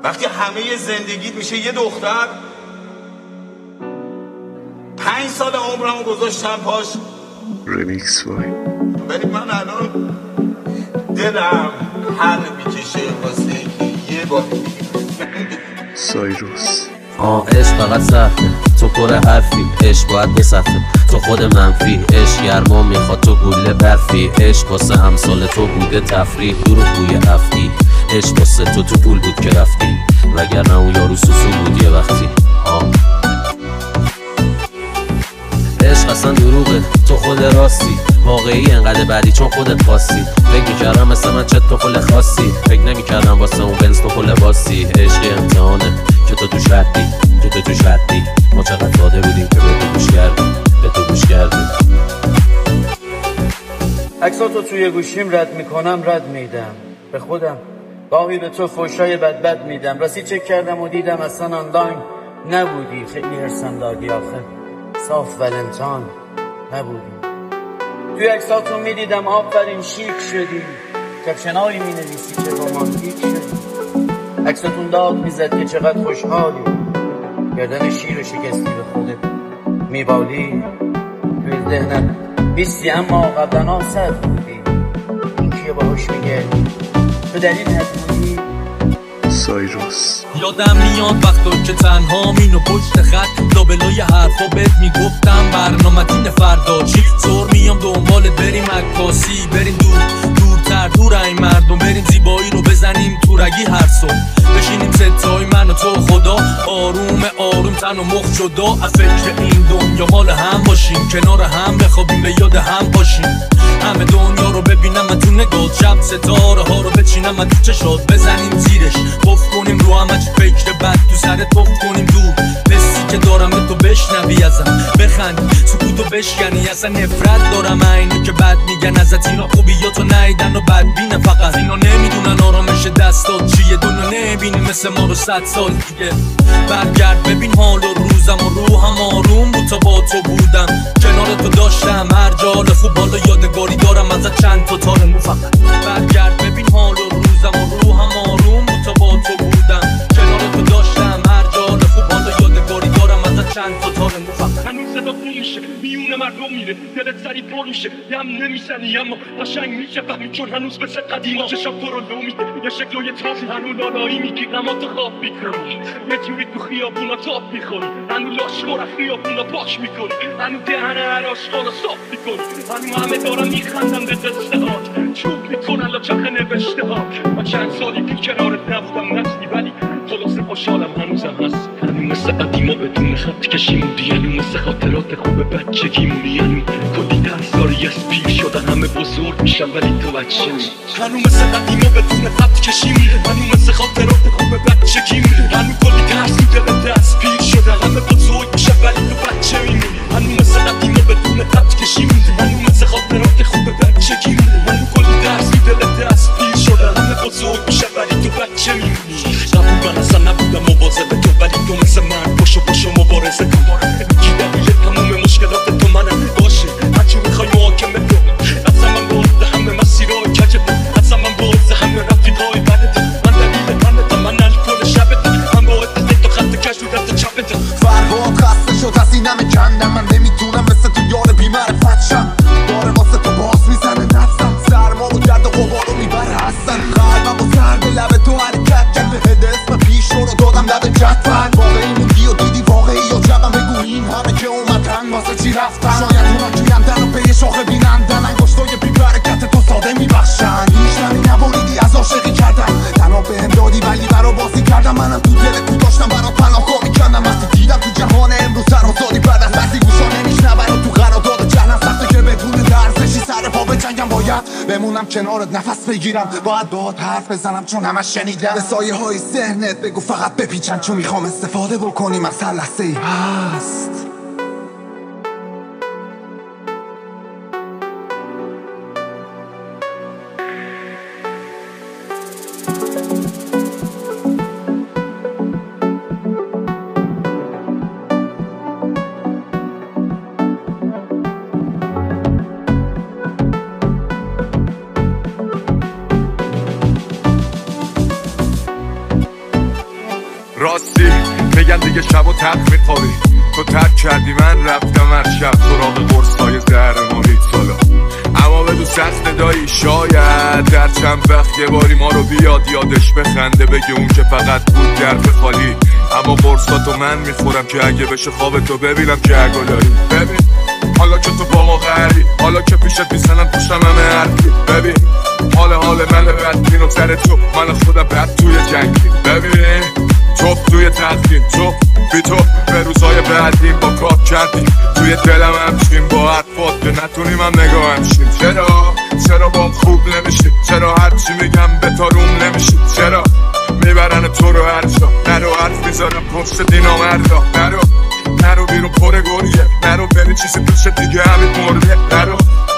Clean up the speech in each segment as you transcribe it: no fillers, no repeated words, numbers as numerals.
وقتی همه زندگیت میشه یه دختر، 5 سال عمرمو گذاشتم پاش. رمیکس وای. ولی من الان دلم هر میکشه واسه که یه بار سایروس. عشق فقط سخته، تو پر حرفی، عشق باید بسخته، تو خود منفی، عشق گرما میخواد تو گوله برفی، عشق واسه امثال تو بوده تفریح، دروغ بوی افتی، عشق واسه تو پول بود که رفتی، وگرنه اون یارو سوسو بود یه وقتی. عشق اصلا دروغه، تو خود راستی، واقعی انقدر بعدی چون خودت خواستی. فکر میکردم مثل من چه تو پل خاصی، فکر نمیکردم واسه اون بنز تو پل باسی. عشقی امتحانه که تو توش ردی، که تو توش ردی، ما چقدر داده بودیم که به تو گوش کردیم، به تو گوش کردیم. عکساتو توی گوشیم رد میکنم، رد میدم به خودم، گاهی به تو فوشای بد میدم. راستی چک کردم و دیدم اصلا آنلاین نبودی، خیلی هرسم دادی آخه، صاف ولنتان نبودی. توی عکساتون میدیدم آفرین شیک شدی، کپشنایی مینویسی که رومانتیک شدی. عکساتون داد میزد که چقدر خوشحالی، گردن شیر شکستی به خودت میبالی. توی ذهنت بیستی اما قبلنا صد بودی، این کیه باهاش میگه تو در این حد بودی. سایروس. یادم میاد وقتا که تنها مینو پشت خط لابلای حرفا بهت میگفتم برنامه دین فردا چی. زور میام دنبالت بریم عکاسی، بریم دورتر دور این مردم، بریم زیبایی رو بزنیم تو رگی هر صبح، بشینیم ستای من و تو خدا، آروم تن و مخ جدا، از فکر این دنیا مال هم باشیم، کنار هم بخوابیم به یاد هم باشیم. همه دنیا رو ببینم من تو نگاه، شب ستاره ها رو بچینم من تو چشات، بزنیم زیرش پف کنیم رو همه چی فکر بد تو سرت پف کنیم دور، حسی که دارم به تو بشنوی ازم، بخندی سکوتو بشکنی، اصلا نفرت دارم اینو که بد میگن ازت، اینا خوبیاتو نیدن و بدبینه، فقط اینا نمیدونن آرامش دستات چیه، دنیا نمیبینی مثل ما رو 100 سال دیگه. برگرد ببین حال و روزم و روحم آروم بود تا با تو بودم، کنار تو داشتم هر جال خوب، حالا یادگاری دارم ازت چند تا تار مو فقط. برگرد ببین حال و روزم و روحم آروم بود تا با تو بودم، کنار تو داشتم هر جال خوب، حالا یادگاری دارم ازت چند تا تار مو فقط. هنوز صدا تو میشه میونه مردم میره، دلت سری پر میشه، دم نمیزنی اما قشنگ میشه فهمی، چون هنوز مثل قدیما چشم تو رو لو میده، یه شکل و یه تاسی هنوز لالایی میگی اما تو خواب میکنی، یه جوری تو خیابونا تاپ میخوری، هنوز لاشخور از خیابونا پاش میکنی، هنوز دهن هر آشغالا صاف میکنی، هنوز همه دارن میخندن به دستهات، چوب میکنن لاچخ نوشته ها. من چند سالی پیش کنارت نبودم نسلی، ولی خلاصه خوشحالم هنوزم هست، هنوز مثل قدیما بدون خط کشیمونی، هنوز مثل خاطرات خوب بچگیمونی، هنوز کلی 10 سالی از پیر شدن همه بزرگ میشن ولی تو بچه می، هنوز مثل قدیما بدون خط کشیمونی، هنوز مثل خاطرات خوب بچگیمونی، هنوز کلی ترسو دلت از پیر شدن همه بزرگ میشن ولی تو بچه میمونی، هنوز مثل قدیما بدون خط کشیمونی، هنوز مثل خاطرات خوب بچگیمونی، هنوز کلی ترسو دلت از پیر شدن همه بزرگ میشن ولی تو بچه میمونی. قبول من اصلا نبودم مواظب تو، ولی تو مثل من پاشو مبارزه کن، کی دلیل تموم مشکلات تو منم، باشه هرچی میخوای محاکمه کن، اصلا من باز همه مسیرهای کجت، اصلا من باز همه رفیقای بدت، من دلیل منتم، من الکل شبت، من باید تا خط کش رو دست چپت. فرهاد خسته شد از این همه کندم، من نمیتونم مثل تو یار بی‌معرفت شم، داره واسه تو باز میزنه نفسم، سرما رو گرد و غبار رو میبره هستن، قلبم با سر به لب تو حرکت کرده، هده اسم پیش رو دادم لب جدول، واقعی موندی و دیدی واقعی یا جبم، بگو این همه که اومدن واسه چی رفتن، شاید اونا کیندن و به شاخه بینندن، انگشتای بی برکت تو ساده میبخشن، هیچ نمی نبریدی از عاشقی کردن، تنها بهم دادی ولی برا بازی کردم، منم تو دل تو داشتم برا پناهگاه میکردم، وقتی دیدم تو جهان امروز سرآزادی بعد از وقتی گوشا نمیشنون و تو قرارداد جهنم سخته که بدون درسشی سر پا بجنگم، باید بمونم کنارت نفس بگیرم، باید باهات حرف بزنم چون همش شنیدم، به سایه های ذهنت بگو فقط بپیچن، چون میخوام استفاده بکنیم از هر لحظه‌ای هست. میگن دیگه شب و تق میخوابی. تو ترک کردی من رفتم هر شب سراغ قرصای زهر ماهی سالا. اما بدو سخت دایی شاید در چند وقت یه باری ما رو بیاد یادش بخنده بگه اون که فقط بود درد خالی. اما قرصاتو من میخورم که اگه بشه خواب تو ببینم که اگه داری. ببین حالا که تو با ما غری، حالا که پیشت میزنم پوشم همه حرفی. ببین حال من بدبین و سر تو من خودم بد توی جنگی. ببین تو توی تدخین تو بی تو به روزای بعدیم با کار کردیم توی دلم همشیم با حرفات که نتونیم هم نگاه همشیم. چرا با خوب نمیشیم؟ چرا هرچی میگم به تا روم نمیشیم؟ چرا میبرن تو رو هر جا؟ نرو حرف میذارم پشت دینا مردا. نرو بیرون پر گوریه، نرو بری چیزی پیش دیگه همین مرده. نرو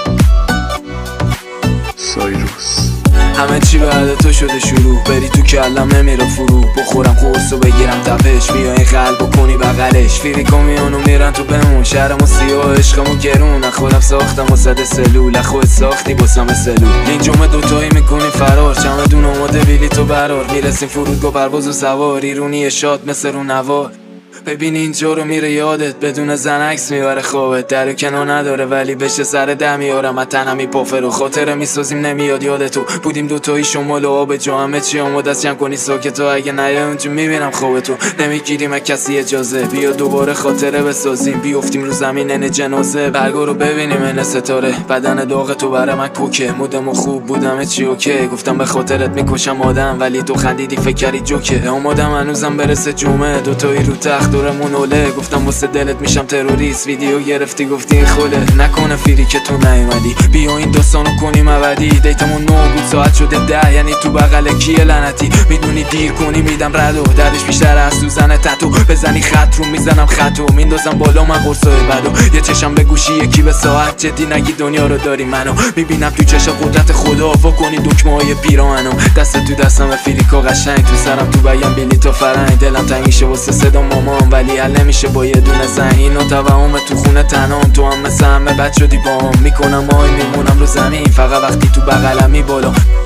سایروس. همه چی بعد تو شده شروع، بری تو کلم نمیره فرو. بخورم قرصو بگیرم تپش، بیا این قلبو کنی بغلش. فیریکو میانو میرن تو بمون، شهرمو سیاه عشقمو گرون. از خودم ساختم و صد سلول، از خودت ساختی باسم سلول. این جمعه دوتایی میکنی فرار، چمدون اومده بیلی تو برار. میرسیم فرودگاه پرواز و سوار، ایرونی شاد مثل رو نوار. ببین اینجا رو میره یادت، بدون زن عکس میبره خوابت. در کنار نداره ولی بشه سر ده میارم. از تنم میپافه رو خاطره میسازیم نمیاد یادتو. بودیم دوتایی شمال و آب جا، همه چی آماده است جمع کنی ساکتو. اگه نیای اونجا میبینم خوابتو. نمیگیریم از کسی اجازه، بیا دوباره خاطره بسازیم. بیافتیم رو زمین جنازه، برگا رو ببینیم این ستاره. بدن داغ تو برای من کوکه، مودم خوب بودم چی اوکی. گفتم به خاطرت میکشم آدم ولی تو خندیدی فکر کردی جوکه. آمادم هنوزم برسه جمعه، دوتایی رو تخت دورمون اوله. گفتم واسه دلت میشم تروریست، ویدیو گرفتی گفتی این خوله. نکنه فیری که تو نیومدی، بیا این داستانو کنیم ابدی. دیتمون 9 بود ساعت شده 10، یعنی تو بغل کیه لعنتی. میدونی دیر کنی میدم ردو، دردش بیشتر از سوزن تتو. بزنی خط رو میزنم خطو، میندازم بالا من قرصای بدو. یه چشم به گوشی یکی به ساعت، جدی نگی دنیا رو داری منو. میبینم تو چشم قدرت خدا، وا کنی دکمه های پیراهنو. دست تو دستم فیریکا قشنگ، تو سرم تو بیان بیلی تو فرنگ. دلم تنگ میشه واسه صدا مامان ولی حل نمیشه با یه دونه زن. اینو توهم تو خونه تنام، تو هم مثل همه بد شدی باهم. میکنم آی میمونم رو زمین فقط وقتی تو بغلمی بالا.